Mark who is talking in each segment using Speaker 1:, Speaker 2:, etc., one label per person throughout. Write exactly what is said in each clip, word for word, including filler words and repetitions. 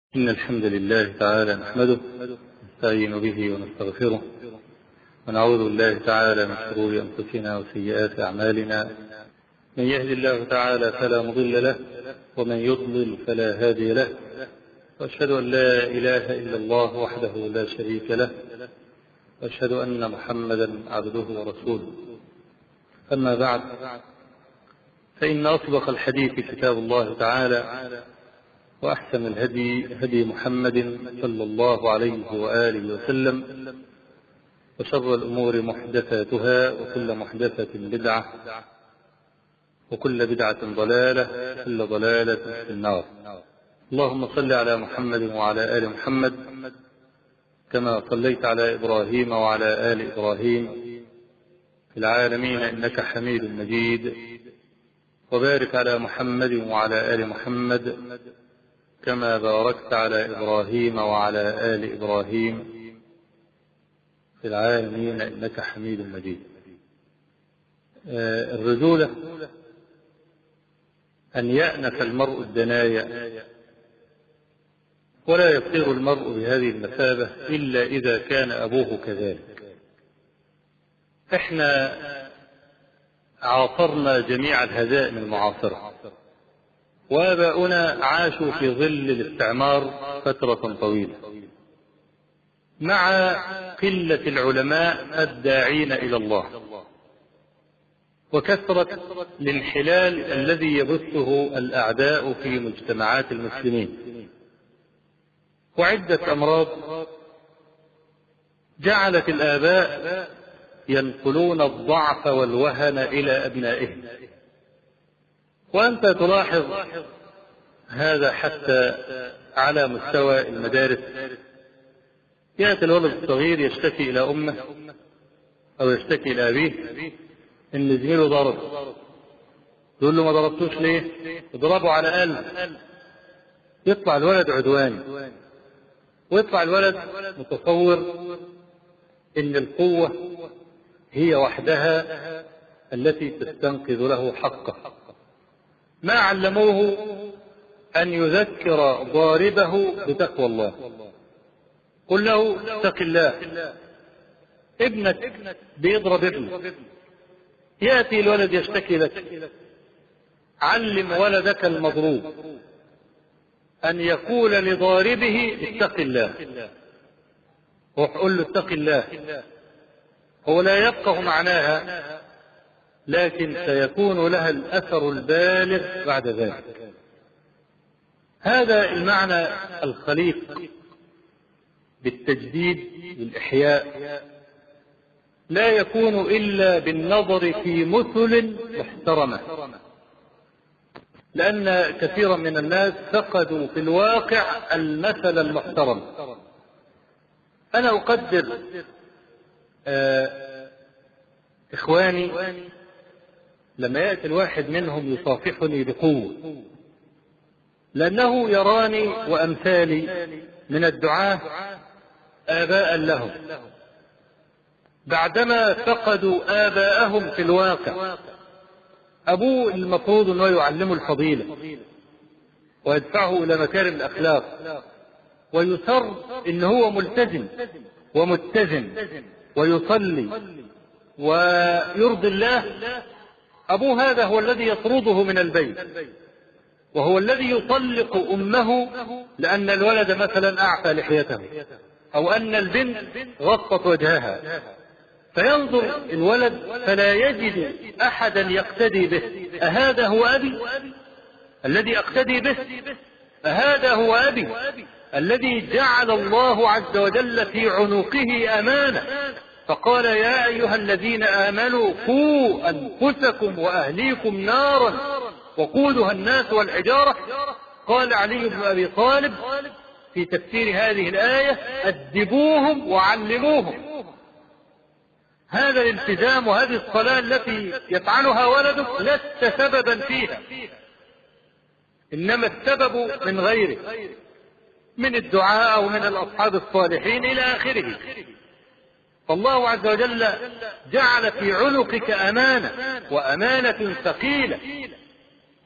Speaker 1: إن الحمد لله تعالى نحمده نستعين به ونستغفره ونعوذ بالله تعالى من شرور أنفسنا وسيئات أعمالنا. من يهد الله تعالى فلا مضل له ومن يضلل فلا هادي له، وأشهد أن لا إله إلا الله وحده لا شريك له، وأشهد أن محمدا عبده ورسوله. أما بعد، فإن أصدق الحديث كتاب الله تعالى، وأحسن الهدي هدي محمد صلى الله عليه وآله وسلم، وشر الأمور محدثاتها، وكل محدثة بدعة، وكل بدعة ضلالة، وكل ضلالة في النار. اللهم صل على محمد وعلى آل محمد كما صليت على إبراهيم وعلى آل إبراهيم في العالمين إنك حميد مجيد، وبارك على محمد وعلى آل محمد كما باركت على إبراهيم وعلى آل إبراهيم في العالمين إنك حميد مجيد. آه الرجولة أن يأنف المرء الدنايا، ولا يصير المرء بهذه المثابة إلا إذا كان أبوه كذلك. إحنا عاصرنا جميع الهزائم المعاصرة، وآباؤنا عاشوا في ظل الاستعمار فترة طويلة، مع قلة العلماء الداعين إلى الله، وكثرة الانحلال الذي يبثه الأعداء في مجتمعات المسلمين، وعدة أمراض جعلت الآباء ينقلون الضعف والوهن إلى أبنائهم. وأنت تلاحظ هذا حتى على مستوى المدارس. يأتي الولد الصغير يشتكي إلى أمه أو يشتكي إلى أبيه إن زميله ضرب، يقول له ما ضربتوش ليه؟ اضربه على قلب. يطلع الولد عدواني، ويطلع الولد متصور إن القوة هي وحدها التي تستنقذ له حقه. ما علموه أن يذكر ضاربه بتقوى الله. قل له اتق الله. ابنك بيضرب ابنك، يأتي الولد يشتكي لك، علم ولدك المضروب أن يقول لضاربه اتق الله، وقل له اتق الله. هو لا يفقه معناها، لكن سيكون لها الأثر البالغ بعد ذلك. هذا المعنى الخليق بالتجديد والإحياء لا يكون إلا بالنظر في مثل محترمة، لأن كثيرا من الناس فقدوا في الواقع المثل المحترم. أنا أقدر آه إخواني لما يأتي الواحد منهم يصافحني بقوة، لأنه يراني وأمثالي من الدعاة آباء لهم بعدما فقدوا آباءهم في الواقع. أبوه المفروض أنه يعلمه الفضيلة ويدفعه إلى مكارم الأخلاق، ويسر إن هو ملتزم ومتزن ويصلي ويرضي الله. أبوه هذا هو الذي يطرده من البيت، وهو الذي يطلق أمه لأن الولد مثلا أعفى لحيته، أو أن البنت غطت وجهها، فينظر الولد فلا يجد أحدا يقتدي به. أهذا هو أبي الذي أقتدي به؟ أهذا هو أبي الذي جعل الله عز وجل في عنقه أمانة، فقال يا أيها الذين آمنوا قوا أنفسكم وأهليكم نارا وقودها الناس والحجارة. قال علي بن أبي طالب في تفسير هذه الآية أدبوهم وعلموهم. هذا الالتزام وهذه الصلاة التي يفعلها ولدك لست سببا فيها، إنما السبب من غيره، من الدعاء أو من الأصحاب الصالحين إلى آخره. فالله عز وجل جعل في عنقك أمانة، وأمانة ثقيلة،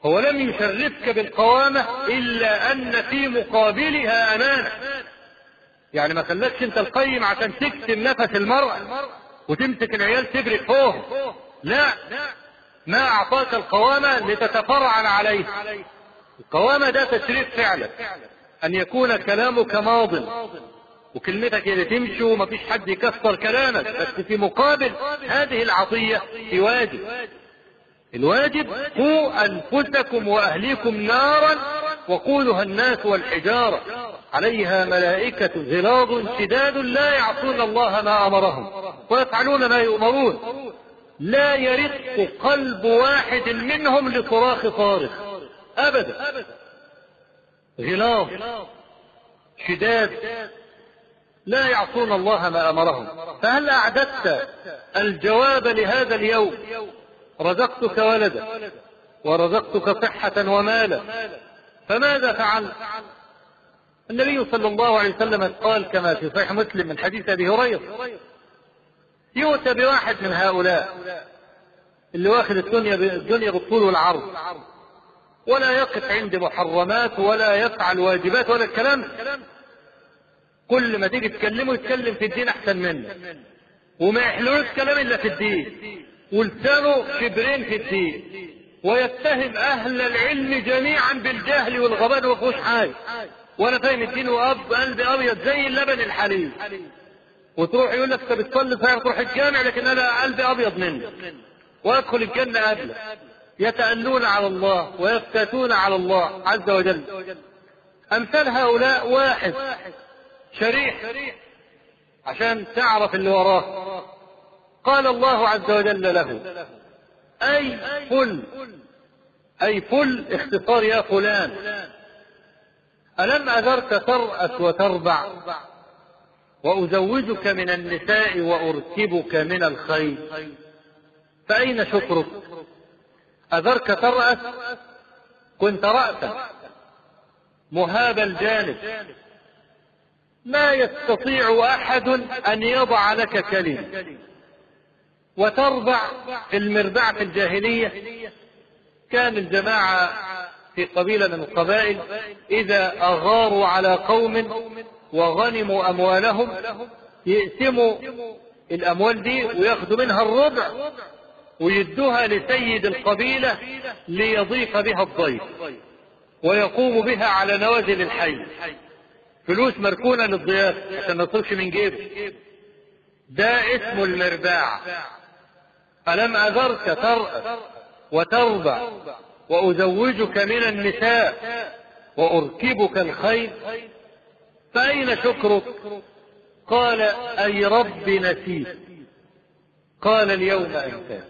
Speaker 1: هو لم يشرفك بالقوامة إلا أن في مقابلها أمانة. يعني ما خلتش انت القيم عشان تكتم نفس المرأة وتمسك العيال تجري فوق، لا، ما أعطاك القوامة لتتفرعن عليه. القوامة ده تشريف فعلا، أن يكون كلامك ماض وكلمتك اللي تمشي ومفيش حد يكسر كلامك، بس في مقابل هذه العطية في واجب. الواجب: قوا أنفسكم وأهليكم نارا وقودها الناس والحجارة عليها ملائكة غلاظ شداد لا يعصون الله ما أمرهم ويفعلون ما يؤمرون لا يرق قلب واحد منهم لصراخ صارخ أبدا. غلاظ شداد لا يعصون الله ما أمرهم. فهل أعددت الجواب لهذا اليوم؟ رزقتك ولدا ورزقتك صحة ومالا، فماذا فعل؟ النبي صلى الله عليه وسلم قال كما في صحيح مسلم من حديث أبي هريرة: يؤتى بواحد من هؤلاء اللي واخد الدنيا الدنيا بالطول والعرض، ولا يقف عند محرمات ولا يفعل واجبات ولا الكلام، كل ما تيجي تكلمه يتكلم في الدين أحسن منه، وما يحلوش كلام إلا في الدين، ولسانه شبرين في الدين، ويتهم أهل العلم جميعا بالجهل والغباء ومفيهوش حاجة، وأنا فاهم الدين وأب قلبي أبيض زي اللبن الحليب، وتروح يقول لك أنت بتصلي صحيح تروح الجامع لكن أنا قلبي أبيض منك وأدخل الجنة قبلك. يتألون على الله ويفتاتون على الله عز وجل. أمثال هؤلاء واحد شريح عشان تعرف اللي وراه. قال الله عز وجل له: أي فل، أي فل اختصار يا فلان، ألم أذرك ترأس وتربع وأزوجك من النساء وأركبك من الخيل، فأين شكرك؟ أذرك ترأس، كنت رأسا مهاب الجانب، ما يستطيع أحد أن يضع لك كلمة. وتربع في المربع في الجاهلية، كان الجماعة في قبيلة من القبائل إذا أغاروا على قوم وغنموا أموالهم يقسموا الأموال دي ويأخذوا منها الربع ويدوها لسيد القبيلة ليضيف بها الضيف ويقوم بها على نوازل الحي، فلوس مركونة للضياف عشان ما تصرفش من جيبه. ده اسمه المرباع. ألم أذرك ترأس وتربع وأزوجك من النساء وأركبك الخيل، فأين شكرك؟ قال: أي رب نسيت. قال: اليوم أنساك.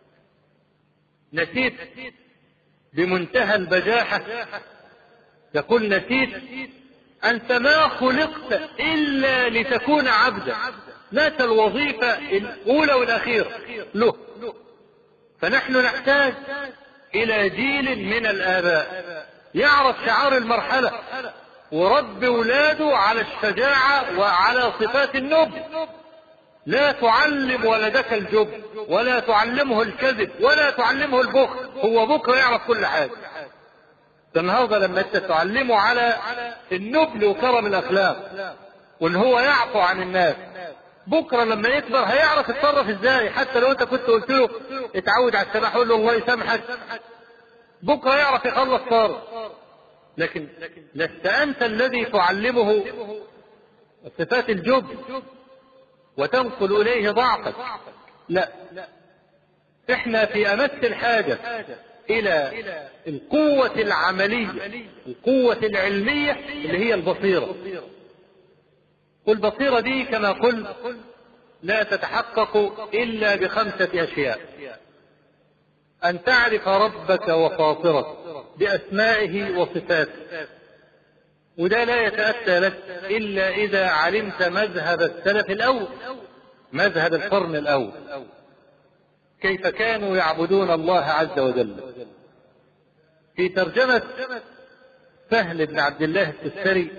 Speaker 1: نسيت بمنتهى البجاحة، يقول: نسيت، أنت ما خلقت إلا لتكون عبدا، نسى الوظيفة الأولى والأخيرة له. فنحن نحتاج إلى جيل من الآباء يعرف شعار المرحلة ورب ولاده على الشجاعة وعلى صفات النبل. لا تعلم ولدك الجبن ولا تعلمه الكذب ولا تعلمه البخل، هو بكرة يعرف كل حاجة. النهارده لما انت تعلمه على النبل وكرم الأخلاق وان هو يعفو عن الناس، بكرة لما يكبر هيعرف يتصرف ازاي. حتى لو انت كنت قلت له اتعود على السماح قول له الله يسامحك، بكرة يعرف يخلص صار. لكن لست انت الذي تعلمه صفات الجبن وتنقل اليه ضعفك، لا، احنا في امس الحاجة الى القوة العملية، القوة العلمية اللي هي البصيرة. والبصيرة دي كما قلت لا تتحقق إلا بخمسة أشياء: أن تعرف ربك وفاطرك بأسمائه وصفاته، وده لا يتأتى لك إلا إذا علمت مذهب السلف الأول، مذهب القرن الأول، كيف كانوا يعبدون الله عز وجل. في ترجمة سهل بن عبد الله التستري،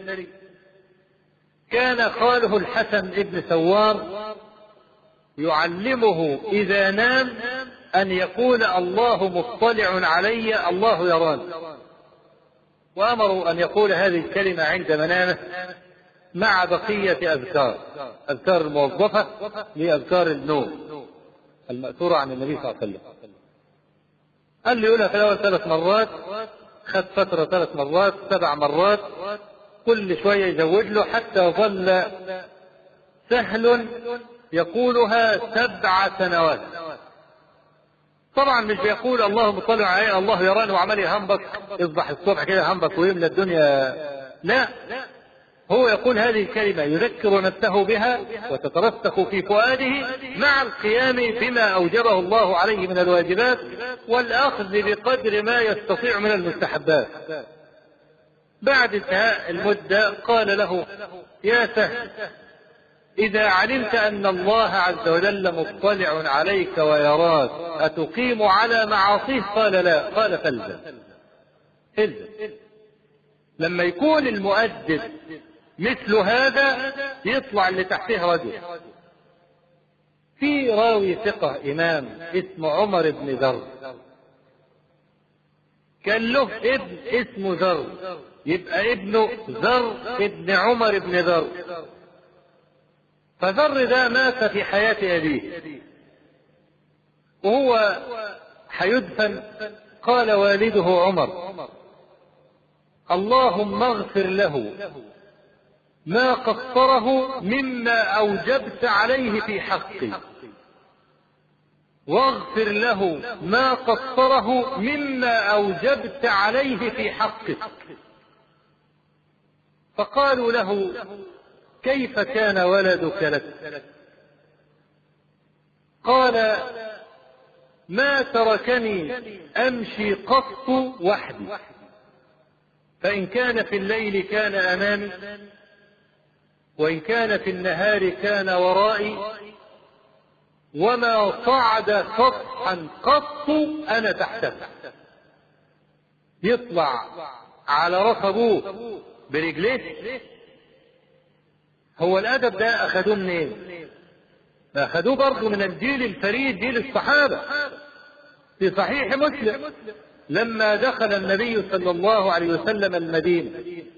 Speaker 1: كان خاله الحسن ابن سوار يعلمه إذا نام أن يقول الله مطلع علي الله يراني، وأمروا أن يقول هذه الكلمة عند منامه مع بقية أذكار أذكار الموظفة لأذكار النوم المأثورة عن النبي صلى الله عليه وسلم. قال لي يقولها في الأول ثلاث مرات، خد فترة ثلاث مرات، سبع مرات، كل شوية يزود له حتى ظل سهل يقولها سبع سنوات. طبعا مش بيقول الله مطلع علي الله يراني وعمال يهنبك يصبح الصبح كده هنبك ويملى الدنيا، لا، هو يقول هذه الكلمة يذكر نفسه بها وتترسخ في فؤاده مع القيام بما أوجبه الله عليه من الواجبات والأخذ بقدر ما يستطيع من المستحبات. بعد انتهاء المدة قال له يا سهل إذا علمت أن الله عز وجل مطلع عليك ويراك أتقيم على معاصيه؟ قال لا. قال فالزم. الزم. لما يكون المؤدب مثل هذا يطلع اللي تحته رجل. في راوي ثقة إمام اسمه عمر بن ذر، كان له ابن اسمه ذر، يبقى ابنه ذر ابن عمر بن ذر. فذر ده مات في حياة أبيه وهو حيدفن. قال والده عمر اللهم اغفر له ما قصره مما أوجبت عليه في حقي، واغفر له ما قصره مما أوجبت عليه في حقك. فقالوا له كيف كان ولدك لك؟ قال ما تركني أمشي قط وحدي، فإن كان في الليل كان أمامي وإن كان في النهار كان ورائي، وما صعد سطحا قط أنا تحته. يطلع على راس أبوه برجليه. هو الأدب ده أخذوه منين؟ أخذوه برضه من الجيل الفريد، جيل الصحابة. في صحيح مسلم لما دخل النبي صلى الله عليه وسلم المدينة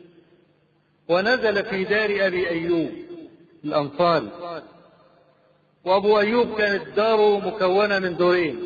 Speaker 1: ونزل في دار أبي أيوب الأنصاري، وأبو أيوب كانت داره مكونة من دورين،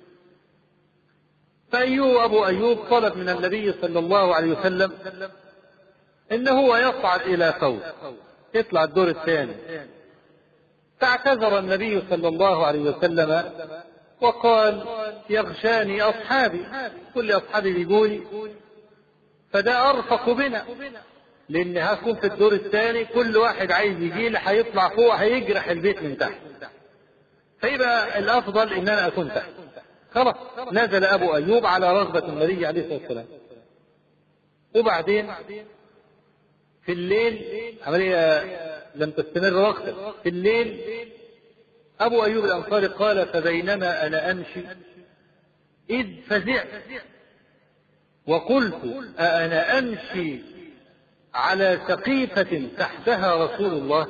Speaker 1: فأيوب أبو أيوب طلب من النبي صلى الله عليه وسلم إنه هو يصعد إلى فوق يطلع الدور الثاني. فاعتذر النبي صلى الله عليه وسلم وقال يغشاني أصحابي، كل أصحابي بيقولي، فده أرفق بنا، لأن هكون في الدور الثاني كل واحد عايز يجي لي هيطلع فوق هيجرح البيت من تحت، فيبقى الأفضل إن أنا أكون تحت. خلاص نزل أبو أيوب على رغبة النبي عليه الصلاة والسلام. وبعدين في الليل عملية لم تستمر وقتا، في الليل أبو أيوب الأنصاري قال فبينما أنا أمشي إذ فزعت وقلت أأنا أمشي على سقيفة تحتها رسول الله؟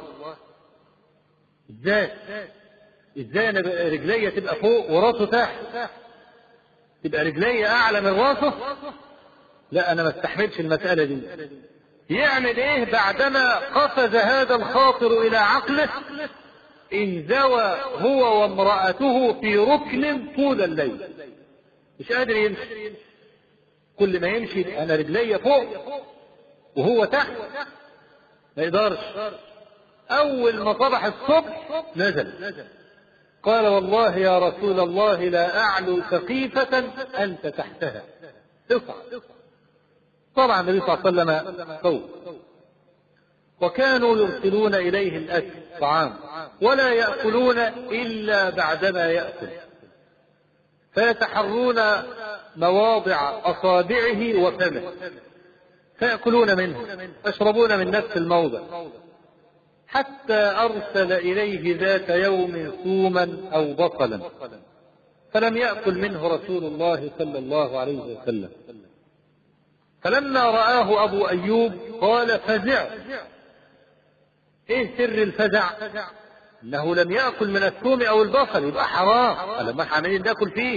Speaker 1: إزاي إزاي أنا رجلية تبقى فوق وراسه تحت؟ تبقى رجلية أعلى من راسه؟ لا أنا ما استحملش المسألة دي. يعمل إيه بعدما قفز هذا الخاطر إلى عقله؟ انزوى هو وامرأته في ركن طول الليل، مش قادر يمشي. كل ما يمشي أنا رجلية فوق وهو تحت، ما يقدرش. أول ما صبح الصبح نزل قال والله يا رسول الله لا أعلو سقيفة أنت تحتها، اصعد. طبعا النبي صلى الله عليه وسلم فوق، وكانوا يرسلون إليه الأكل طعام ولا يأكلون إلا بعدما يأكل، فيتحرون مواضع أصابعه وفمه فيأكلون منه يشربون من نفس الموضع، حتى أرسل إليه ذات يوم ثوما أو بصلا فلم يأكل منه رسول الله صلى الله عليه وسلم. فلما رآه أبو أيوب قال فزع. إيه سر الفزع؟ انه لم يأكل من الثوم او البصل يبقى حرام، لما احنا عمالين ناكل فيه.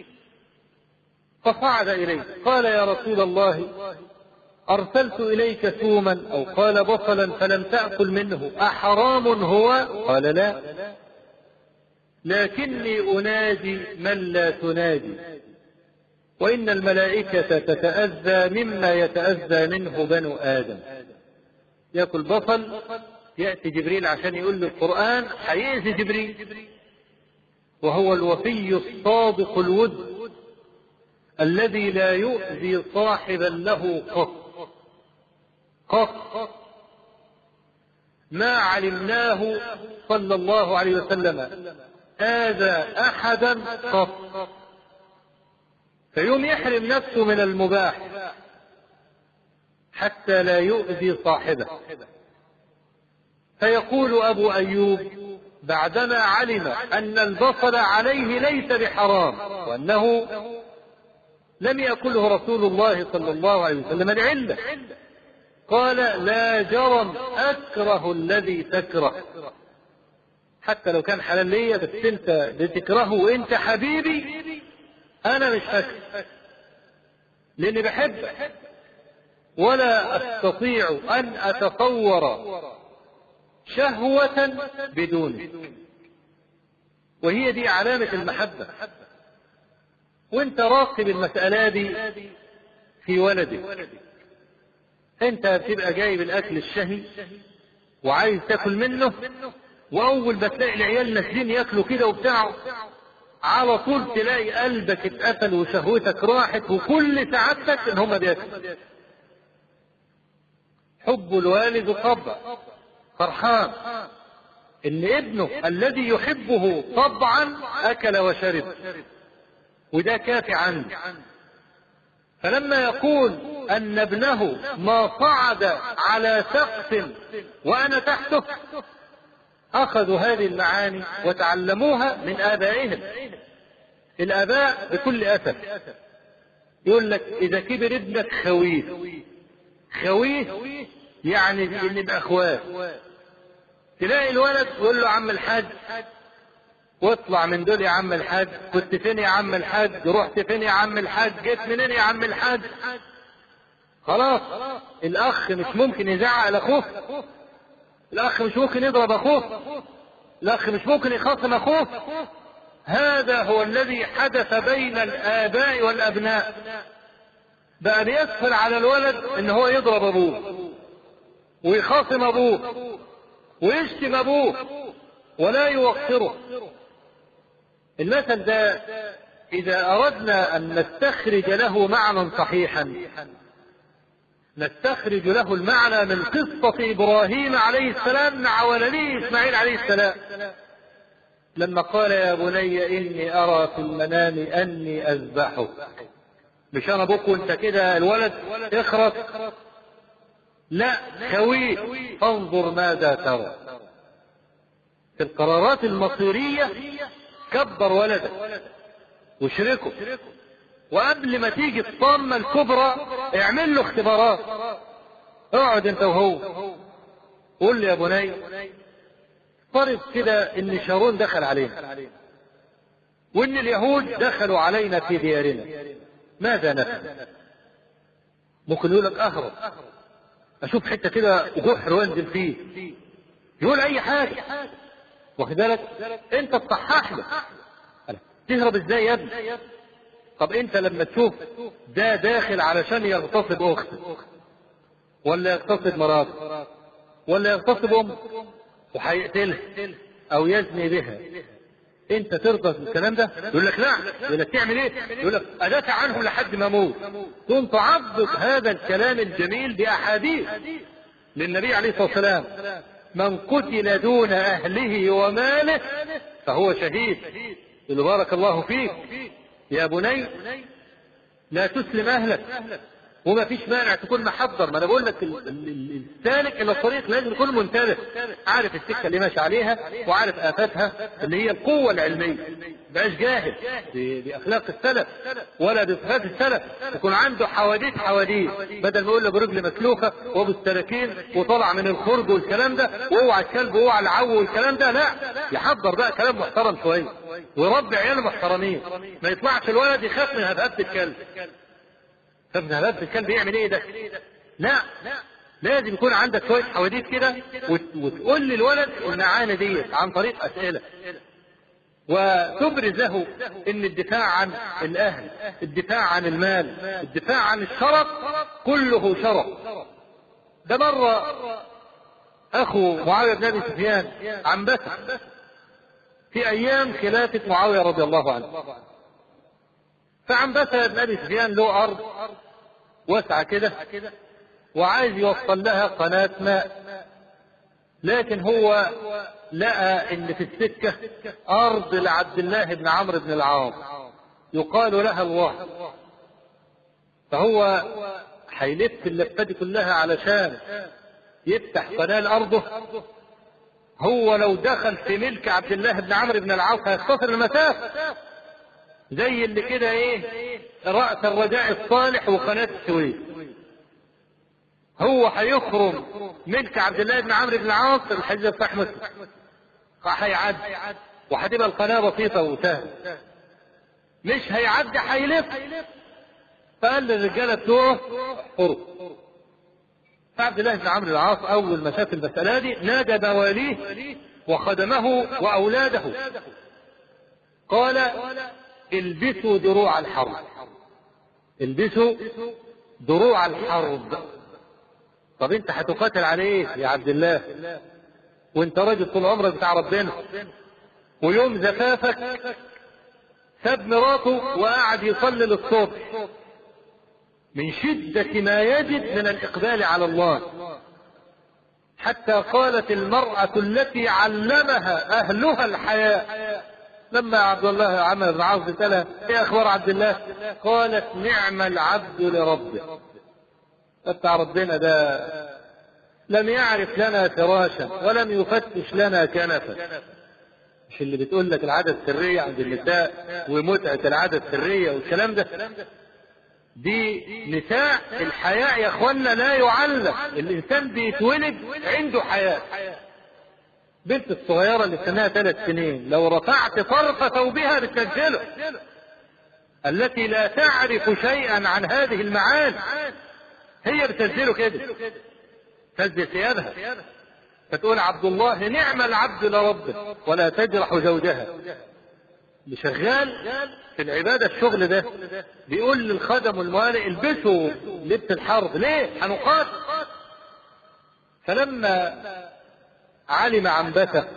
Speaker 1: فصعد اليه قال يا رسول الله ارسلت اليك ثوما او قال بصلا فلم تأكل منه، احرام هو؟ قال لا، لكني اناجي من لا تناجي، وان الملائكة تتأذى مما يتأذى منه بنو ادم. يأكل بصل يأتي جبريل عشان يقول له القرآن، هيأذي جبريل، وهو الوفي الصادق الود الذي لا يؤذي صاحبا له قط قط ما علمناه صلى الله عليه وسلم آذى أحدا قط. فيوم يحرم نفسه من المباح حتى لا يؤذي صاحبه. فيقول أبو أيوب بعدما علم أن البصل عليه ليس بحرام وأنه لم يأكله رسول الله صلى الله عليه وسلم لعلة، قال لا جرم أكره الذي تكره، حتى لو كان حلال ليا بس انت بتكرهه وانت حبيبي انا مش فاكر لاني بحبك، ولا استطيع ان اتصور شهوة بدونه. وهي دي علامة المحبة. وانت راقب المسألة دي في ولدك، انت بتبقى جايب الاكل الشهي وعايز تاكل منه، واول ما تلاقي العيال نازلين ياكلوا كده وبتاع على طول تلاقي قلبك اتقفل وشهوتك راحت وكل سعادتك ان هم بياكلوا. حب الوالد طبع، فرحان ان ابنه الذي يحبه طبعا اكل وشرب، وده كافي عنه. فلما يقول ان ابنه ما صعد على سقف وانا تحته، اخذوا هذه المعاني وتعلموها من ابائهم. الاباء بكل اسف يقول لك اذا كبر ابنك خويه، خويه يعني نبقى اخوات. تلاقي الولد يقول له عم الحاج واطلع من دول يا عم الحاج، كنت فين يا عم الحاج، رحت فين يا عم الحاج، جيت منين يا عم الحاج. خلاص الاخ مش ممكن يزعق لاخوه، الاخ مش ممكن يضرب اخوه، الاخ مش ممكن يخاصم اخوه. هذا هو الذي حدث بين الاباء والابناء. بقى بيسهل على الولد ان هو يضرب ابوه ويخاصم ابوه ويشتم ابوه ولا يوقره. المثل ده اذا اردنا ان نستخرج له معنى صحيحا نستخرج له المعنى من قصة ابراهيم عليه السلام مع ولده اسماعيل عليه السلام، لما قال يا بني اني ارى في المنام اني اذبحك. مش انا ابوك وانت كده الولد اخرس، لا خويه انظر ماذا ترى. في القرارات المصيرية كبر ولدك واشركه، وقبل ما تيجي الطامة الكبرى اعمل له اختبارات. اقعد انت وهو قول لي يا بني، فرض كده ان شارون دخل علينا وان اليهود دخلوا علينا في ديارنا، ماذا نفعل؟ ممكن يقول لك اهرب، اشوف حته كده جحر وانزل فيه، يقول اي حاجه. واخد بالك انت تصحح له، تهرب ازاي يا ابني؟ طب انت لما تشوف ده داخل علشان يغتصب اختك ولا يغتصب مراته ولا يغتصب امك وهيقتلها او يزني بها، انت ترضى بالكلام ده؟ يقول لك لا. يقول لك تعمل ايه؟ يقول لك ادافع عنه لحد ما اموت. ثم تعضد هذا الكلام الجميل باحاديث للنبي عليه الصلاه والسلام: من قتل دون اهله وماله فهو شهيد. يقول بارك الله فيك يا بني، لا تسلم اهلك، وما فيش مانع تكون محضر. ما انا بقول لك السالك الى الطريق لازم يكون منتبه، عارف السكه اللي ماشي عليها وعارف افاتها اللي هي القوه العلميه. بقاش جاهل بأخلاق السلف ولا بصفات السلف، يكون عنده حواديت حواديت، بدل ما يقول له برجل مسلوخة وابو السراكين وطلع من الخرج والكلام ده واوعى الكلب واوعى العو والكلام ده، لا، يحضر بقى كلام محترم شوية ويربي عياله محترمين، ما يطلعش الولد يخاف من هبهبة الكلب. طب من هبهبة الكلب يعمل ايه ده؟ لا، لازم يكون عندك شوية حواديت كده وتقول للولد المعاني دي عن طريق أسئلة، وتبرز له ان الدفاع عن الاهل، الدفاع عن المال، الدفاع عن الشرف كله شرف. ده مرة اخو معاوية بن ابي سفيان عنبسة في ايام خلافة معاوية رضي الله عنه، فعنبسة بن ابي سفيان له ارض واسعة كده وعايز يوصل لها قناة ماء، لكن هو لقى ان في السكة ارض لعبد الله بن عمرو بن العاص يقال لها الوهر، فهو هيلف اللفة دي كلها علشان يفتح قناة لأرضه. هو لو دخل في ملك عبد الله بن عمرو بن العاص هيختصر المسافة، زي اللي كده ايه رأس الرجاء الصالح وقناة السويس. هو هيخرم ملك عبد الله بن عمرو بن العاص، الحديث صحيح مسلم، هيعدي وهتبقى القناة بسيطة وسهلة، مش هيعدي هيلف. فقال للرجالة بتوعه احفروا. فعبد الله بن عمرو بن العاص أول ما شاف المسألة دي نادى مواليه وخدمه وأولاده، قال البسوا دروع الحرب، البسوا دروع الحرب. طب انت هتقاتل على ايه يا عبد الله وانت راجل طول عمرك بتاع ربنا، ويوم زفافك ساب مراته وقعد يصلي للصبح من شدة ما يجد من الإقبال على الله، حتى قالت المرأة التي علمها أهلها الحياء لما عبد الله عمرو بن العاص سألها ايه أخبار عبد الله؟ قالت نعم العبد لربه. بتاع ربنا ده لم يعرف لنا فراشا ولم يفتش لنا كنفا. مش اللي بتقول لك العادة السرية عند النساء ومتعة العادة السرية والكلام ده، دي نساء الحياء يا اخوانا لا يعلم. الانسان بيتولد عنده حياء. بنت الصغيرة اللي سنها ثلاث سنين لو رفعت طرف ثوبها بتسجله، التي لا تعرف شيئا عن هذه المعاني هي بتسجله كده، تسجل ثيابها، فتقول عبد الله نعم العبد لربه ولا تجرح زوجها. اللي شغال في العبادة الشغل ده بيقول للخدم والموالي البسوا لبس الحرب، ليه؟ هنقاتل. فلما علم عنبسة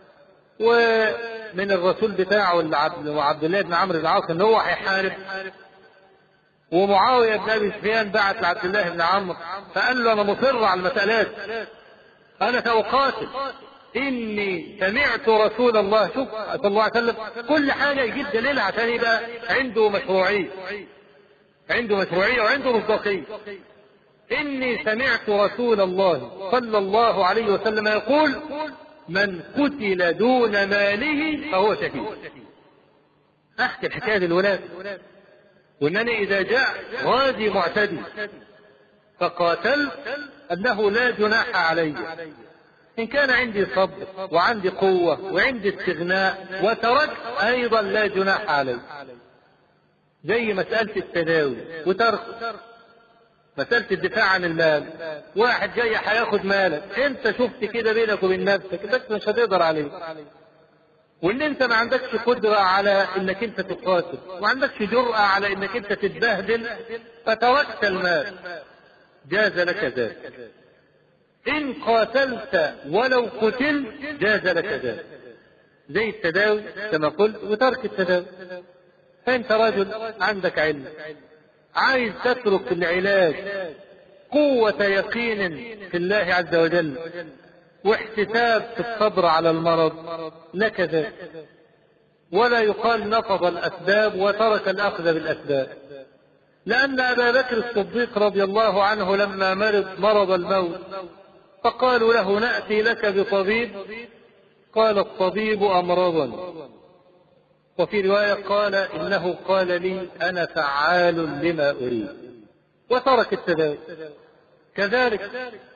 Speaker 1: ومن الرسول بتاعه وعبد الله بن عمرو بن العاص ان هو هيحارب، ومعاوية بن ابي سفيان بعت لعبد الله بن عمرو فقال له انا مصر على المسألات، انا سأقاتل، اني سمعت رسول الله، شوف صلى الله عليه وسلم كل حاجة يجيب دليل عشان يبقى عنده مشروعية، عنده مشروعية وعنده مصداقية. اني سمعت رسول الله صلى الله عليه وسلم يقول من قتل دون ماله فهو شهيد. احكي الحكاية للولاد، وانني اذا جاء غازي معتدي فقاتل انه لا جناح علي ان كان عندي صبر وعندي قوة وعندي استغناء وتركت ايضا لا جناح علي. زي مسألة التداوي وترك، مسألة الدفاع عن المال، واحد جاي هياخد مالك انت شفت كده بينك وبين نفسك بس مش هتقدر عليه، وان انت ما عندكش قدرة على انك انت تقاتل وما عندكش جرأة على انك انت تتبهدل فتركت المال، جاز لك ذلك. ان قاتلت ولو قتلت جاز لك ذلك، زي التداوي كما قلت وترك التداوي. فانت رجل عندك علم عايز تترك العلاج قوة يقين في الله عز وجل واحتساب في الصبر على المرض لك ذلك، ولا يقال نقض الأسباب وترك الأخذ بالأسباب. لأن أبا بكر الصديق رضي الله عنه لما مرض مرض الموت فقالوا له نأتي لك بطبيب، قال الطبيب أمرضا وفي رواية قال إنه قال لي أنا فعال لما أريد، وترك التداوي. كذلك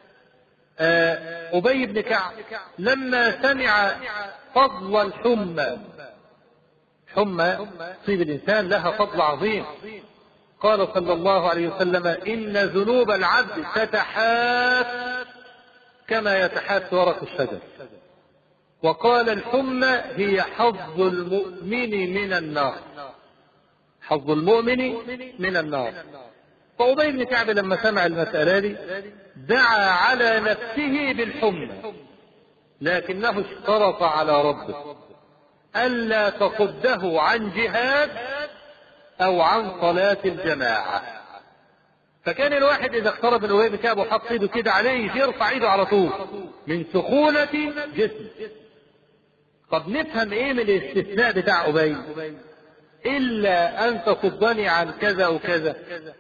Speaker 1: أبي بن كعب لما سمع فضل الحمى، حمى تصيب الإنسان لها فضل عظيم، قال صلى الله عليه وسلم إن ذنوب العبد تتحات كما يتحات ورق الشجر، وقال الحمى هي حظ المؤمن من النار، حظ المؤمن من النار. فأبي بن كعب لما سمع المسألة دي دعا على نفسه بالحمى، لكنه اشترط على ربه ألا تصده عن جهاد أو عن صلاة الجماعة. فكان الواحد إذا اقترب من أبي بن كعب وحط ايده كده عليه يرفع ايده على طول من سخونة جسمه. طب نفهم ايه من الاستثناء بتاع أبي؟ إلا أن تصدني عن كذا وكذا.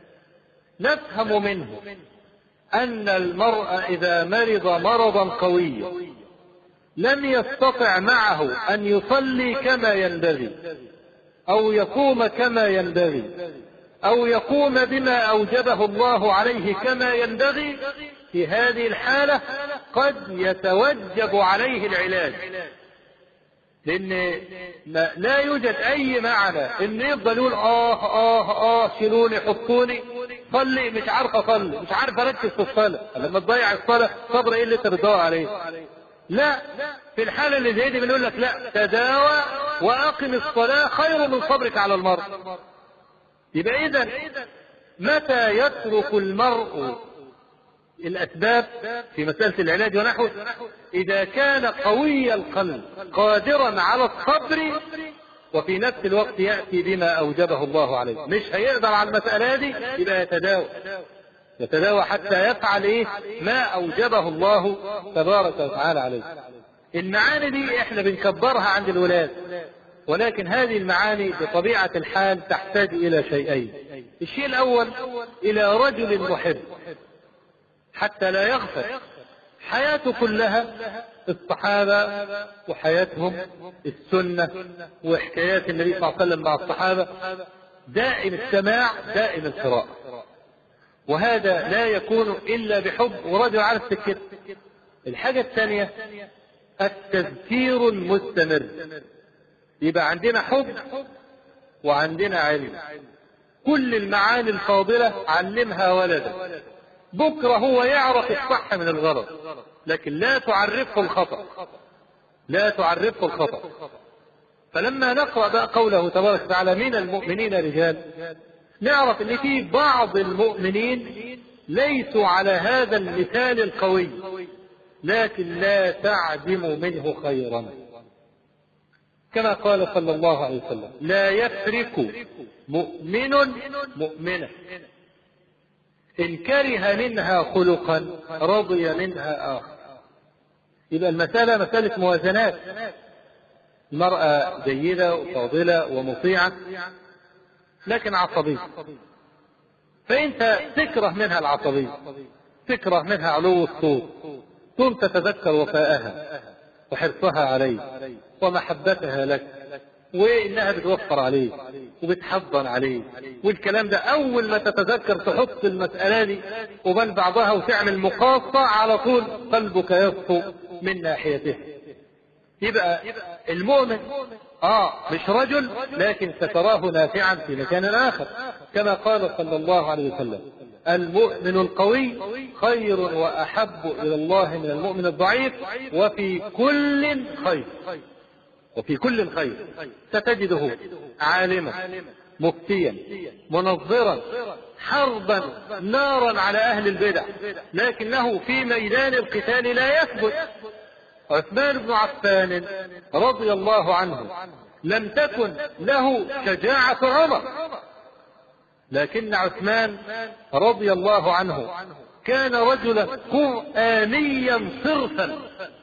Speaker 1: نفهم منه أن المرء إذا مرض مرضا قويا لم يستطع معه أن يصلي كما ينبغي أو يقوم كما ينبغي أو يقوم بما أوجبه الله عليه كما ينبغي، في هذه الحالة قد يتوجب عليه العلاج، لأن لا يوجد أي معنى إن يفضل يقول آه آه آه شيلوني حطوني صلي مش عارف أصلي مش عارف أركز في الصلاة، لما تضيع الصلاة صبر إيه اللي ترضاه عليه؟ لا، في الحالة اللي زي دي بنقول لك لا، تداوى وأقم الصلاة خير من صبرك على المرض. يبقى إذن متى يترك المرء الأسباب في مسألة العلاج ونحوه؟ إذا كان قوي القلب قادرا على الصبر وفي نفس الوقت يأتي بما أوجبه الله عليه. مش هيقدر على المسألة دي يبقى يتداوى يتداوى حتى يفعل إيه ما أوجبه الله تبارك وتعالى عليه. المعاني دي احنا بنكبرها عند الولاد، ولكن هذه المعاني بطبيعة الحال تحتاج إلى شيئين. الشيء الأول إلى رجل محب حتى لا يغفل حياته كلها الصحابة وحياتهم السنة وحكايات النبي صلى الله عليه وسلم مع الصحابة، دائم السماع دائم القراءة، وهذا لا يكون إلا بحب ورجل عارف سكته. الحاجة الثانية التذكير المستمر، يبقى عندنا حب وعندنا علم. كل المعاني الفاضلة علمها ولدك، بكرة هو يعرف الصح من الغلط، لكن لا تعرفه الخطأ لا تعرفه الخطأ. فلما نقرأ بقى قوله تبارك وتعالى من المؤمنين رجال، نعرف ان في بعض المؤمنين ليسوا على هذا المثال القوي، لكن لا تعدم منه خيرا، كما قال صلى الله عليه وسلم لا يفرق مؤمن مؤمنة إن كره منها خلقا رضي منها آخر. يبقى المسألة مسألة موازنات، المرأة جيدة وفاضلة ومطيعة لكن عصبية، فأنت تكره منها العصبية، تكره منها علو الصوت، ثم تتذكر وفاءها وحرصها عليك ومحبتها لك وإنها بتوفر عليك وبتحضن عليك والكلام ده. أول ما تتذكر تحط المسألة دي وبل بعضها وتعمل مقاصة على طول قلبك يصفو من ناحيته. يبقى المؤمن آه مش رجل، لكن ستراه نافعا في مكان آخر، كما قال صلى الله عليه وسلم المؤمن القوي خير وأحب إلى الله من المؤمن الضعيف وفي كل خير وفي كل خير. ستجده عالما مفتيا منظرا حربا نارا على أهل البدع، لكنه في ميدان القتال لا يثبت. عثمان بن عفان رضي الله عنه لم تكن له شجاعة عمر، لكن عثمان رضي الله عنه كان رجلا قرآنيا صرفا،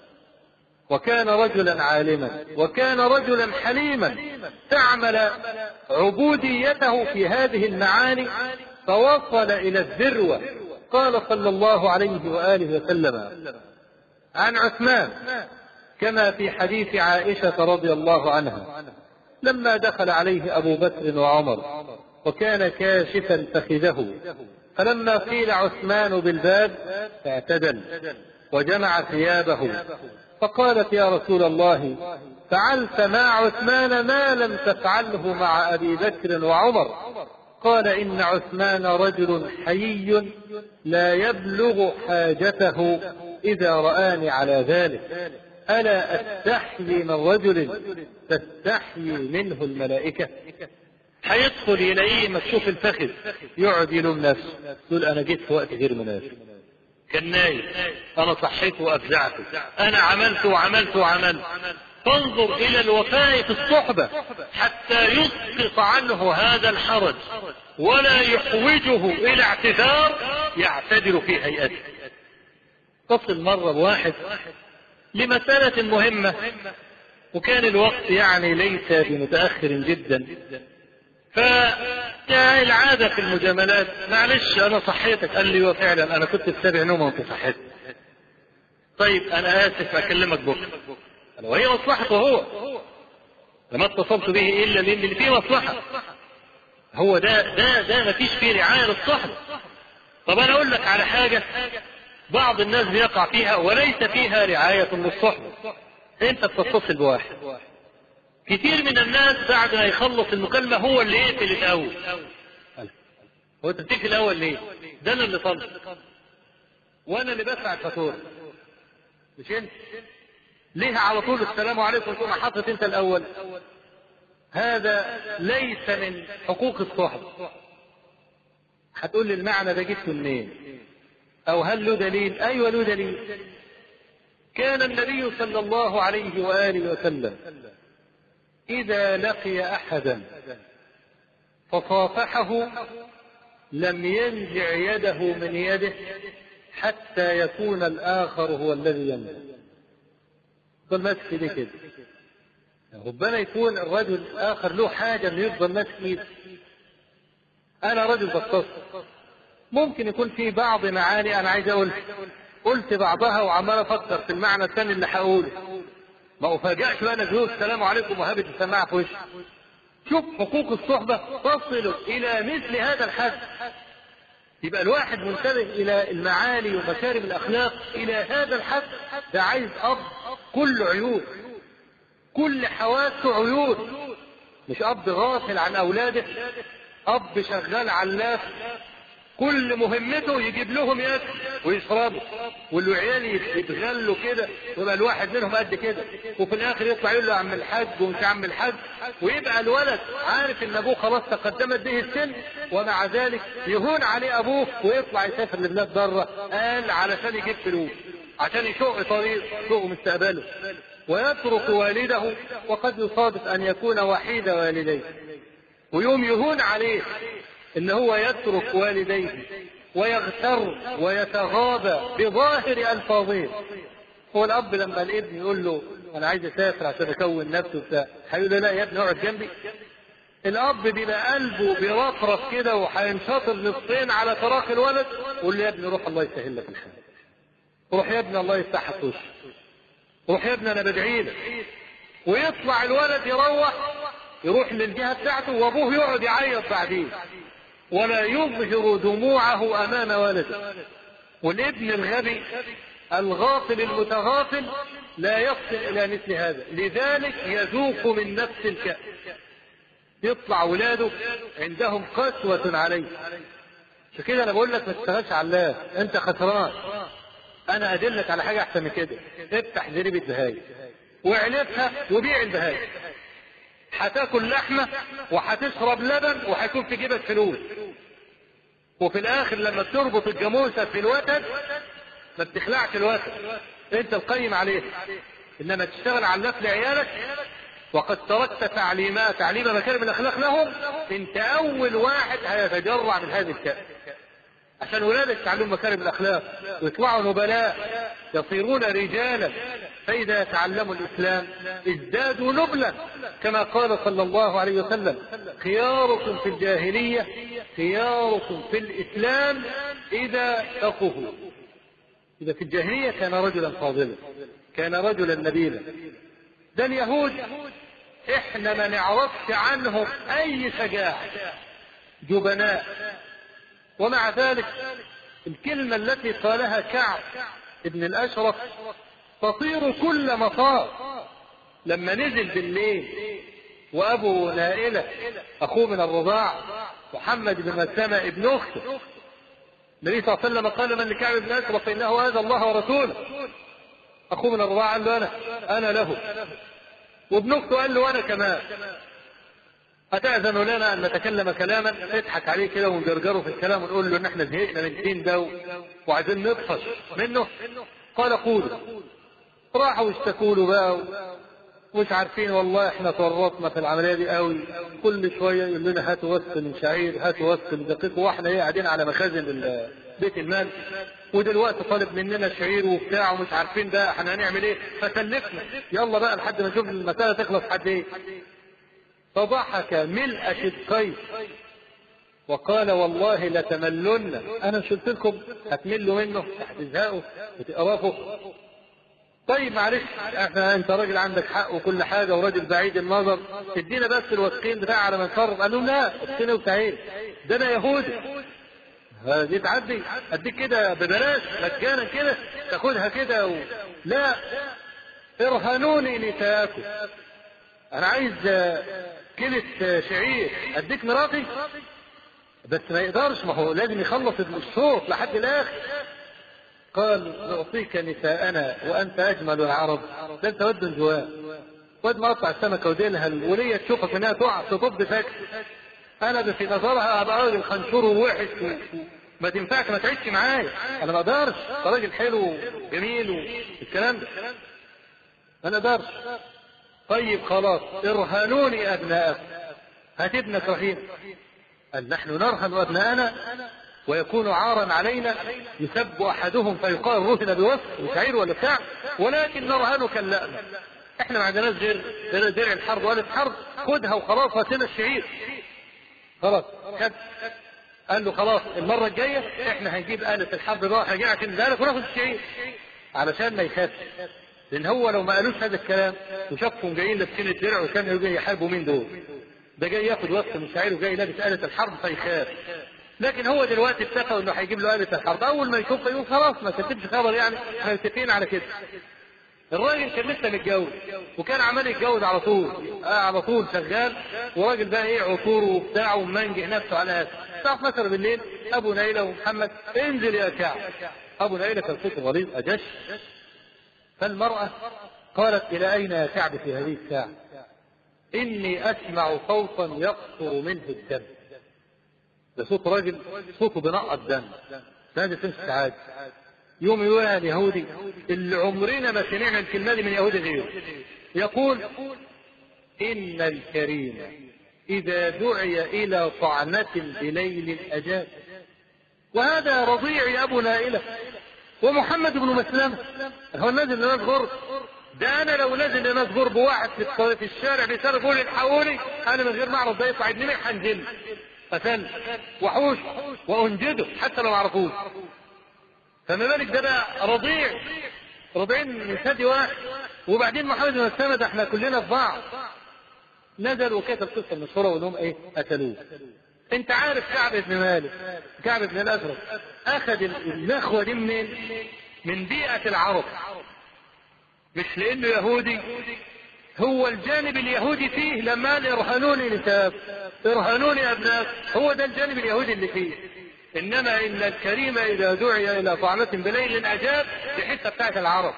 Speaker 1: وكان رجلا عالما، وكان رجلا حليما تعمل عبوديته في هذه المعاني فوصل إلى الذروة. قال صلى الله عليه وآله وسلم عن عثمان كما في حديث عائشة رضي الله عنها لما دخل عليه أبو بكر وعمر وكان كاشفا فخذه، فلما قيل عثمان بالباب اعتدل وجمع ثيابه، فقالت يا رسول الله فعلت مع عثمان ما لم تفعله مع أبي بكر وعمر؟ قال إن عثمان رجل حيي لا يبلغ حاجته إذا رآني على ذلك، ألا أستحيي من رجل تستحيي منه الملائكة؟ هيدخل يلاقيه مكشوف الفخذ يقعد يلوم نفسه، يقول أنا جيت في وقت غير مناسب، كان نايم، أنا صحيت وأفزعته، أنا عملت وعملت وعملت. فانظر إلى الوفاء في الصحبة حتى يسقط عنه هذا الحرج ولا يحوجه إلى اعتذار يعتذر في هيئته. تصل مرة بواحد لمسألة مهمة وكان الوقت يعني ليس بمتأخر جدا، فالعادة في المجاملات معلش أنا صحيتك، قال لي وفعلا أنا كنت في سابع نوم وأنت صحيت، طيب أنا آسف أكلمك بكرة، وهي مصلحته هو، لما اتصلت به إلا لأن اللي فيه مصلحة، هو ده ده ده ما فيش فيه رعاية للصحبة. طب أنا أقول لك على حاجة بعض الناس بيقع فيها وليس فيها رعاية للصحبة. أنت بتتصل بواحد، كتير من الناس بعد ما يخلص المكالمة هو اللي يقفل الأول. هو أنت بتقفل الأول ليه؟ ده أنا اللي طلب وأنا اللي بدفع الفاتورة، مش أنت. ليه على طول السلام عليكم تقوم حاطط أنت الأول؟ هذا ليس من حقوق الصحبة. هتقول لي المعنى ده جبته منين؟ أو هل له دليل؟ أيوة له دليل. كان النبي صلى الله عليه وآله وسلم إذا لقي أحدا فصافحه لم ينزع يده من يده حتى يكون الآخر هو الذي ينزع. يفضل ماسك ايديه كده، ربما يكون الرجل الآخر له حاجة انه يفضل ماسك ايده. أنا رجل بتصل، ممكن يكون في بعض معاني أنا عايز أقول قلت بعضها وعمال أفكر في المعنى الثاني اللي هقوله، ما أفاجأش وأنا بقول السلام عليكم وهبت السماعة في وشي. شوف حقوق الصحبة تصل إلى مثل هذا الحد. يبقى الواحد منتبه إلى المعالي ومكارم الأخلاق إلى هذا الحد. ده عايز أب كل عيوب، كل حواسه عيوب، مش أب غافل عن أولاده، أب شغال علاف كل مهمته يجيب لهم ياكل ويشربوا، والعيال يتغلوا كده ويبقى الواحد منهم قد كده، وفي الاخر يطلع يقول له عم الحاج ومش عم الحاج، ويبقى الولد عارف ان ابوه خلاص تقدمت به السن ومع ذلك يهون عليه ابوه ويطلع يسافر لبلاد بره، قال علشان يجيب فلوس عشان يشق طريق سوق مستقبله، ويترك والده وقد يصادف ان يكون وحيد والديه، ويوم يهون عليه ان هو يترك والديه ويغتر ويتغاضى بظاهر الفاظه. هو الاب لما الابن يقول له انا عايز اسافر عشان اكون نفسي وبتاع، هيقول له لا يا ابني اقعد جنبي. الاب بيبقى قلبه بيرفرف كده وهينشطر نصين على فراق الولد، يقول له يا ابني روح الله يسهل لك الحال، روح يا ابني الله يفتح لك وشك، روح يا ابني انا بدعي لك. ويطلع الولد يروح يروح للجهه بتاعته وابوه يقعد يعيط بعدين ولا يظهر دموعه امام ولده. والابن الغبي الغافل المتغافل لا يصل الى مثل هذا، لذلك يذوق من نفس الكأس. يطلع ولاده عندهم قسوة عليه. عشان كده انا بقول لك ما تشتغلش على انت خسران. انا ادلك على حاجه احسن من كده، افتح زريبه بهايم واعلفها وبيع البهايم، هتاكل لحمه وهتشرب لبن وهيكون في جيبك فلوس، وفي الاخر لما بتربط الجاموسه في الوتد ما بتخلعش الوتد، انت القيم عليه. انما تشتغل على اللف لعيالك وقد تركت تعليمات تعليم مكارم الاخلاق لهم، انت اول واحد هيتجرع من هذه الكأس عشان ولادك يتعلموا مكارم الاخلاق ويطلعوا نبلاء يصيرون رجالا، فاذا تعلموا الاسلام ازدادوا نبلا، كما قال صلى الله عليه وسلم خياركم في الجاهليه خياركم في الاسلام اذا فقهوا. اذا في الجاهليه كان رجلا فاضلا، كان رجلا نبيلا. ده اليهود احنا ما نعرفش عنهم اي شجاعة، جبناء. ومع ذلك الكلمة التي قالها كعب ابن الاشرف تطير كل مطار لما نزل بالليل، وابو نائلة اخوه من الرضاع محمد بن مسلمة ابن اخته، النبي صلى الله عليه وسلم قال من لكعب بن الاشرف فانه هذا الله ورسوله. اخوه من الرضاع قال له انا انا له، وابن اخته قال له انا كمان. أتأذن لنا أن نتكلم كلاما نضحك عليه كده ونجرجره في الكلام ونقول له إن إحنا زهقنا من الدين ده وعايزين نطفش منه؟ قال قولوا. راحوا اشتكوا له بقى ومش عارفين والله إحنا تورطنا في العملية دي قوي، كل شوية يقول لنا هاتوا وسط من شعير هاتوا وسط من دقيق، وإحنا إيه قاعدين على مخازن بيت المال، ودلوقتي طالب مننا شعير وبتاع ومش عارفين بقى إحنا هنعمل إيه، فسلفنا يلا بقى لحد ما نشوف المسألة تخلص حد إيه. فضحك ملء شدقيه وقال والله لتملن، انا مش قلت لكم هتملوا منه هتزهقوا وتقرفوا؟ طيب معلش احنا انت راجل عندك حق وكل حاجه وراجل بعيد النظر، ادينا بس الوثقين بتاع على ما نصرف. قالوا لا ادينا وتعين، ده انا يهودي دي تعدي اديك كده ببلاش مجانا كده تاخدها كده و... لا ارهنوني نساءكم، انا عايز كيلة شعير اديك مراتي، بس ما يقدرش، ما هو لازم يخلص الصوت لحد الاخر. قال نعطيك نساءنا وانت اجمل العرب، ده انت ود جواه واد مقطع السمكه وديلها الوليه تشوفك انها تقع تطب فاكر، انا في نظرها ابقى راجل خنشور ووحش ما تنفعش ما تعيش معايا، انا ما اقدرش، ده راجل حلو جميل والكلام ده انا ما اقدرش. طيب خلاص ارهنوني ابناءكم، هات ابنك رهين. قال نحن نرهن ابناءنا ويكون عارا علينا، يسب احدهم فيقال رهن بوصف مش عير ولا بتاع، ولكن نرهنك اللأم، احنا ما عندناش غير درع الحرب ولا الحرب، خدها وخلاص هاتنا الشعير. خلاص خد. قال له خلاص المره الجايه احنا هنجيب آلة الحرب بقى هنجي عشان ذلك وناخد الشعير علشان ما يخافش، لان هو لو ما قالوش هذا الكلام وشافهم جايين لابسين الدرع وكانوا جاي يحاربوا مين دول، ده جاي ياخد وقت من شعير وجاي لابس آلة الحرب فيخاف. لكن هو دلوقتي اتفق انه هيجيب له آلة الحرب، اول ما يشوف يقول خلاص ما كتبش خبر يعني احنا متفقين على كده. الراجل كان لسه متجوز وكان عمال يتجوز على طول آه على طول شغال، وراجل بقى ايه عطور وبتاع ومنجح نفسه على هذا. الساعه اتناشر بالليل ابو نايله ومحمد انزل يا كعب. ابو نايله كان صوته غليظ اجش، فالمراه قالت الى اين يا كعب في هذه الساعه؟ اني اسمع صوتا يقطر منه الدم. ده صوت راجل صوته بنقط دم، هذا تمسك عادي. يوم يقول اليهودي اللي عمرنا ما سمعنا الكلمه دي من يهودي غيره، يقول ان الكريم اذا دعي الى طعنه بليل اجاب. وهذا رضيع ابو نائله ومحمد بن مسلمه، هو نازل لناس غرب، ده انا لو نازل لناس غرب واحد في الشارع بيسال يقول الحقوني انا من غير ما اعرف ده يطلع ابن مين هنزل فتن وحوش وانجده حتى لو ما عرفوش، فما بالك ده بقى رضيع رضيعين من ثدي واحد. وبعدين محمد بن مسلمه ده احنا كلنا في بعض، نزل وكتب قصه مشهوره وانهم ايه قتلوه. انت عارف كعب بن مالك كعب بن الاشرف اخذ النخوه دي منين؟ من بيئه العرب، مش لانه يهودي، هو الجانب اليهودي فيه لما قال ارهنوني نساء ارهنوني ابناء، هو ده الجانب اليهودي اللي فيه. انما ان الكريم اذا دعي الى طعنة بليل اجاب، في حته بتاعت العرب،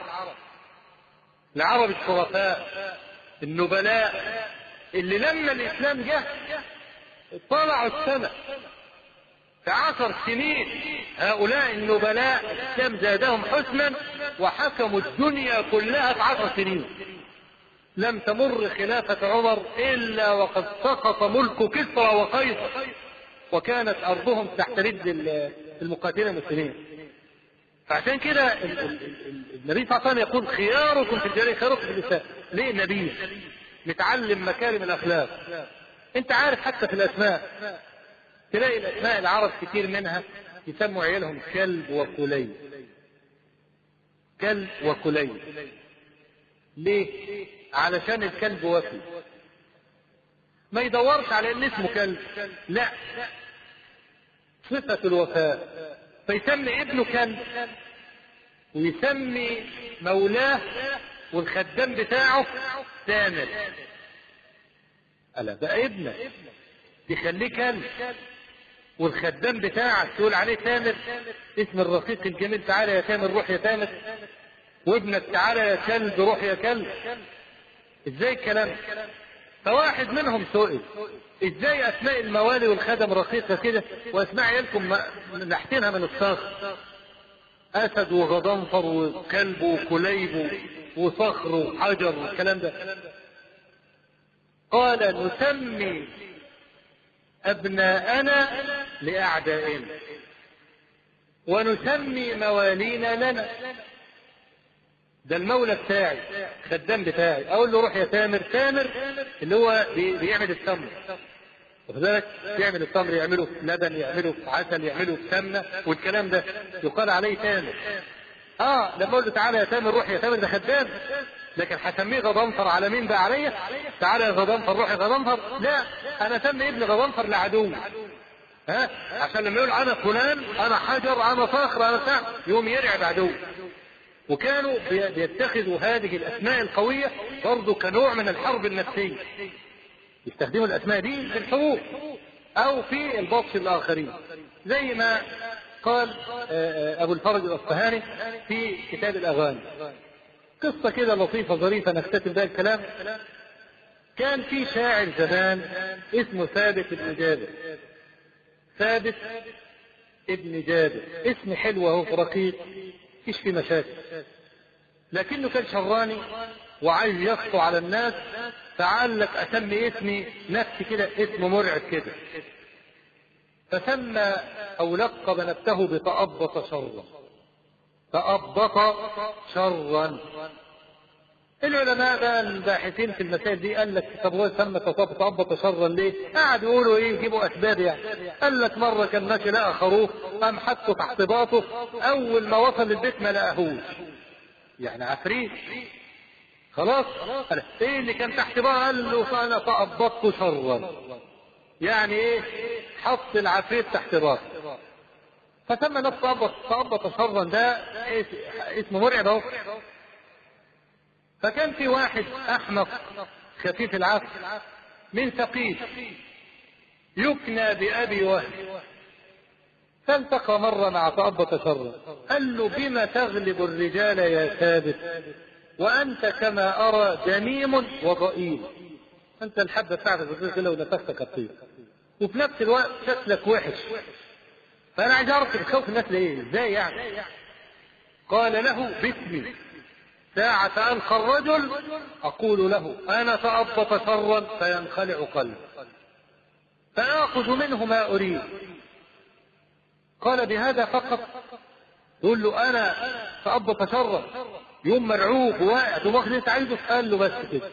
Speaker 1: العرب الشرفاء النبلاء اللي لما الاسلام جه طلعوا السماء في عشر سنين. هؤلاء النبلاء الاسلام زادهم حسنا وحكموا الدنيا كلها في عشر سنين. لم تمر خلافة عمر الا وقد سقط ملك كسرى وقيصر، وكانت ارضهم تحت رجل المقاتلين المسلمين. فعشان كده النبي صلى الله عليه وسلم يقول خياركم في الجارية خياركم في النساء. ليه النبي؟ نتعلم مكارم الاخلاق. انت عارف حتى في الاسماء تلاقي الاسماء العرب كتير منها يسموا عيالهم كلب وكلي، كلب وكلي. ليه؟ علشان الكلب وفي ما يدورش على ان اسمه كلب، لا، صفة الوفاء. فيسمي ابنه كلب، ويسمي مولاه والخدام بتاعه تامر. ألا بقى ابنك يخليه كلب، والخدام بتاعك تقول عليه تامر، اسم الرقيق الجميل، تعالى يا تامر روح يا تامر، وابنك تعالى يا كلب روح يا كلب. ازاي الكلام؟ فواحد منهم سئل ازاي اسماء الموالي والخدم رقيقة كده، واسماء عيالكم نحتينها من الصخر، اسد وغضنفر وكلب وكليب وصخر وحجر والكلام ده. قال نسمي ابناءنا لاعدائنا ونسمي موالينا لنا. ده المولى بتاعي، خدام بتاعي، اقول له روح يا تامر. تامر اللي هو بيعمل التمر، وذلك يعمل التمر، يعمله لبن، يعمله عسل، يعمله سمنه والكلام ده، يقال عليه تامر. اه لما اقول له تعالى يا تامر روح يا تامر، ده خدام. لكن هسميه غضنفر على مين بقى؟ عليا. تعالى يا غضنفر روح يا غضنفر، لا، انا اسمي ابن غضنفر لعدو، ها، عشان لما يقول انا فلان، انا حجر، انا صخر، انا سعد، يوم يرعب عدو. وكانوا بيتخذوا هذه الاسماء القوية برضو كنوع من الحرب النفسية، يستخدموا الاسماء دي في الحروب او في البطش الاخرين، زي ما قال ابو الفرج الاصفهاني في كتاب الاغاني. قصة كده لطيفة ظريفة نختتم بها الكلام. كان في شاعر زمان اسمه ثابت ابن جابر. ثابت ابن جابر اسم حلو اهو، رقيق، مفيش فيه مشاكل، لكنه كان شراني وعايز يخطو على الناس، فقال لك اسمي اسمي نفسي كده اسم مرعب كده، فسمى او لقب نفسه بتأبط شرا. تأبط شرا. العلماء بقى الباحثين في المسائل دي قال لك طب هو سمى تأبط شرا ليه؟ قعدوا يقولوا ايه، يجيبوا اسباب يعني. قال لك مره كان ماشي لقى خروف، قام حطه تحت باطه، اول ما وصل للبيت ما لقاهوش، يعني عفريت خلاص. قال ايه اللي كان تحت بقى؟ قال له انا تأبطت شرا، يعني ايه؟ حط العفريت تحت باطه، فسمى نفسه تأبط شرا. ده اسم مرعب اهو. فكان في واحد احمق خفيف العقل من ثقيف يكنى بأبي وهب، فالتقى مرة مع تأبط شرا، قال له بما تغلب الرجال يا ثابت وأنت كما أرى دميم وضئيل. أنت الحبة بتاعتك بتقول لو نفسك الطيب، وفي نفس الوقت شكلك وحش، فأنا عايز أعرف الخوف الناس ليه؟ إزاي يعني؟ قال له باسمي، ساعة ألقى الرجل أقول له أنا تأبط شرا فينخلع قلبي فآخذ منه ما أريد. قال بهذا فقط؟ يقول له أنا تأبط شرا، يوم مرعوب وواقع تقوم واخد انت عايزه؟ قال له بس كده.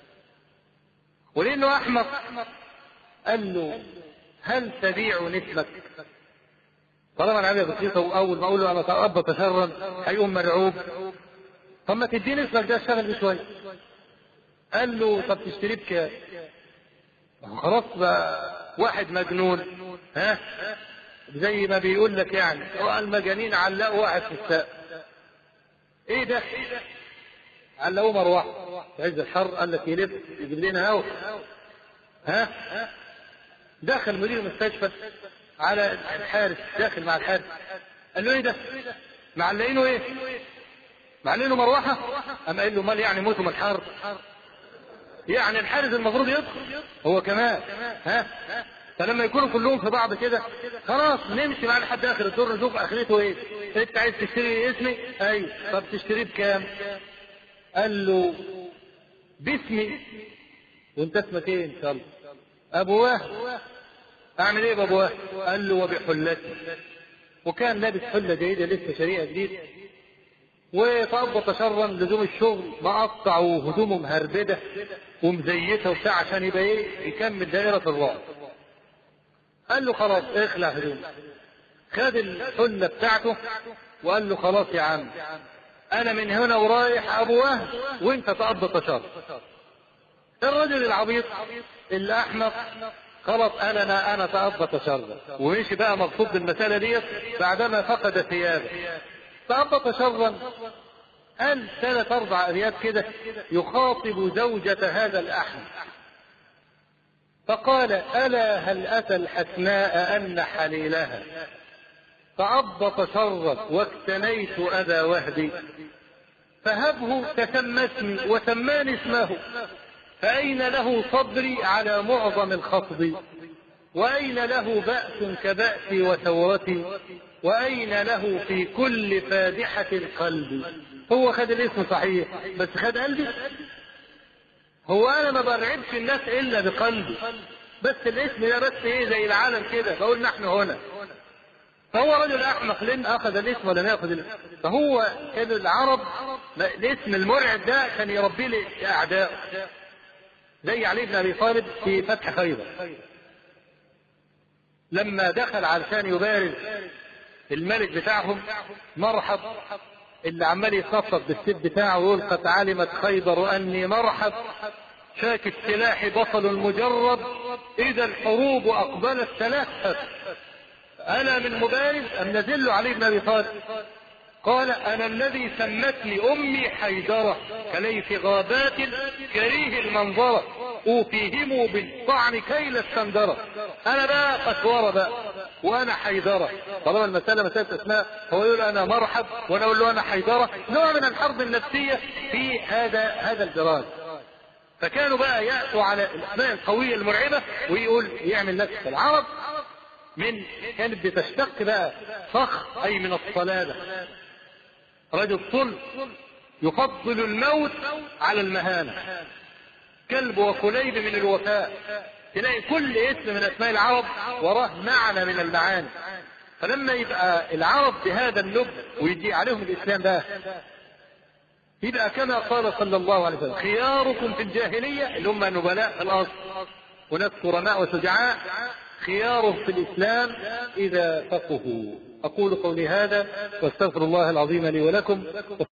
Speaker 1: ولأنه أحمق قال له هل تبيع نسمك؟ طالما العملية بسيطة، وأول ما أقول له أنا تأبط شرا هيقوم مرعوب، طب ما تديني اسمك ده اشتغل بيه شويه. قال له طب تشتريه بكام؟ خلاص بقى واحد مجنون، ها، زي ما بيقول لك يعني، المجانين علقوا واحد في السقف. ايه ده؟ علقوه مروحه في عز الحر، قال لك يلف يجيب لنا هوا، ها. دخل مدير المستشفى على الحارس، داخل مع الحارس، قال له ايه ده؟ معلقينه ايه؟ معلقينه مروحه؟ قام قال له مال يعني موتوا من الحر؟ يعني الحارس المفروض يدخل هو كمان، ها. فلما يكونوا كلهم في بعض كده خلاص نمشي مع لحد اخر الدور نشوف اخرته ايه. انت عايز تشتري اسمي؟ ايوه. طب تشتريه بكام؟ قال له باسمي. وانت اسمك ايه ان شاء الله؟ ابو وهب. اعمل ايه بابو وهب؟ قال له وبحلتي. وكان لابس حله جديده لسه شريعه جديد، وتأبط شرا لزوم الشغل، مقطع وهدومه مهربده ومزيته وبتاع عشان يبقى ايه؟ يكمل دائره الرعب. قال له خلاص اخلع هدومه. خد الحله بتاعته وقال له خلاص يا عم انا من هنا ورايح ابو وهب وانت تأبط شر. الرجل العبيط الأحمق خلاص أنا أنا أنا تأبط شرا، ومشي بقى مبسوط بالمسألة ديت بعدما فقد ثيابه. تأبط شرا قال ثلاث أربع أبيات كده يخاطب زوجة هذا الأحمق، فقال: ألا هل أتى الحسناء أن حليلها تأبط شرا واكتنيت أذى وهدي، فهبه تسمتني وسماني اسمه، فأين له صبري على معظم الخفض، وأين له بأس كبأسي وثورتي، وأين له في كل فادحة القلب. هو خد الاسم صحيح بس خد قلبي. هو أنا ما برعبش الناس إلا بقلبي، بس الاسم ده بس إيه زي العالم كده بقول نحن هنا. فهو رجل أحمق لأن أخذ الاسم ولم يأخذ الاسم. فهو كان العرب الاسم المرعب ده كان يربي لي أعداء، زي علي بن أبي طالب في فتح خيبر لما دخل علشان يبارز الملك بتاعهم مرحب، اللي عمال يخطط بالسيف بتاعه ويقول: قد علمت خيبر أني مرحب، شاك السلاح بطل المجرب، إذا الحروب أقبلت تلهف، أنا من مبارز أم نزل علي بن أبي طالب؟ قال: أنا الذي سمتني أمي حيدرة كليث غابات كريه المنظرة، أوفيهم بالطعن كيل السندرة. أنا بقى قسورة بقى وأنا حيدرة. طالما المسألة مسألة أسماء، هو يقول أنا مرحب وأنا أقول له أنا حيدرة، نوع من الحرب النفسية في هذا هذا الجراد. فكانوا بقى يأتوا على الأسماء القوية المرعبة ويقول يعمل نفس العرب من كانت بتشتق بقى فخ أي من الصلابة. رجل صلب يفضل الموت على المهانة، كلب وكليب من الوفاء. تلاقي كل اسم من اسماء العرب وراه معنى من المعاني. فلما يبقى العرب بهذا النبل ويجي عليهم الاسلام بقى، يبقى كما قال صلى الله عليه وسلم: خياركم في الجاهلية اللي هم نبلاء في الأرض وناس كرماء وشجعاء، خيارهم في الإسلام إذا فقهوا. أقول قولي هذا واستغفر الله العظيم لي ولكم.